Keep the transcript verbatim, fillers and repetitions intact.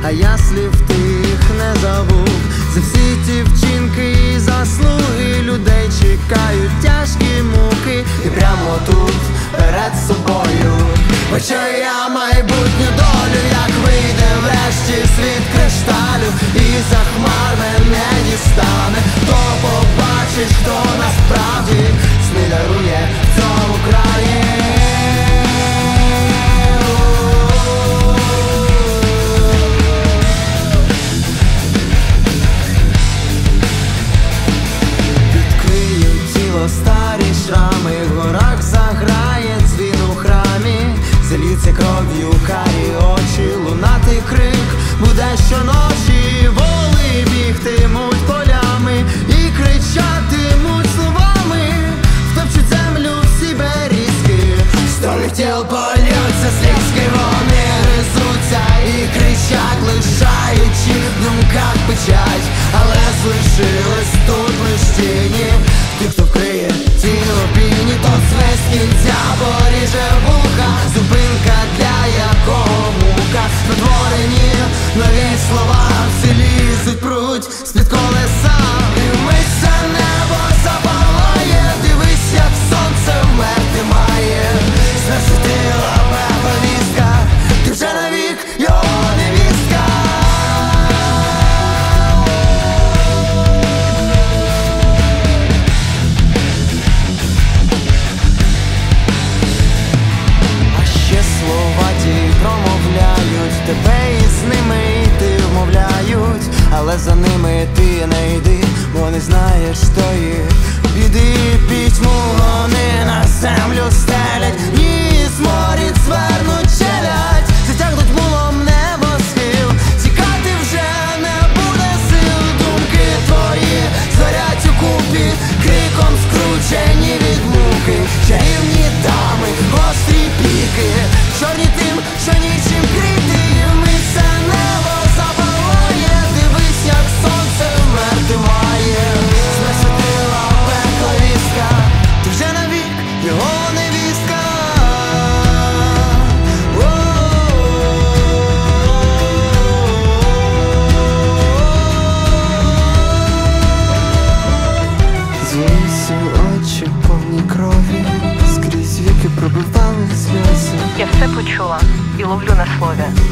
а я слів тих не забув. За всі ті вчинки і заслуги людей чекають тяжкі муки. І прямо тут перед собою бачу я майбутню долю, як вийде врешті світ кришталю, і за хмар мене дістане. Хто побачить, хто насправді сни дарує в цьому краї. Відкриють тіло старі шрами, в горах заграє дзвін у храмі. Зальються кров'ю карі очі, лунати крик буде щоночі. Воли бігтимуть полями і кричатимуть словами, втопчуть землю всі берізки. Столів тіл польються слізки, вони гризуться і кричать, лишаючи в думках печать. Але залишились тут лиш тіні, ті, хто вкриє тіло піні. То свист кінця поріже вуха, зупинка для якого мука. Спотворені нові слова, всі лізуть пруть з-під колеса. І вмить це небо запалає, дивись, як сонце вмерти має. Засвітила пепла вістка, ти вже навік його невістка. А ще слова ті промовляють, тебе із ними йти вмовляють. Але за ними ти не йди, бо не знаєш тої біди. Пітьму вони на землю стелять, і зморід звернуть челядь. Затягнуть мулом небосхил, тікати вже не буде сил. Думки твої згорять у купі, криком скручені від муки. Чарівні дами, гострі піки, чорні тим, що нічим крити. Мить це небо запалає, дивись, як сонце вмерти має. Засвітила пекла вістка, ти вже навік його невістка. Звівся очі повні крові, скрізь віки пробивали сльози. Я все почула і ловлю на слові.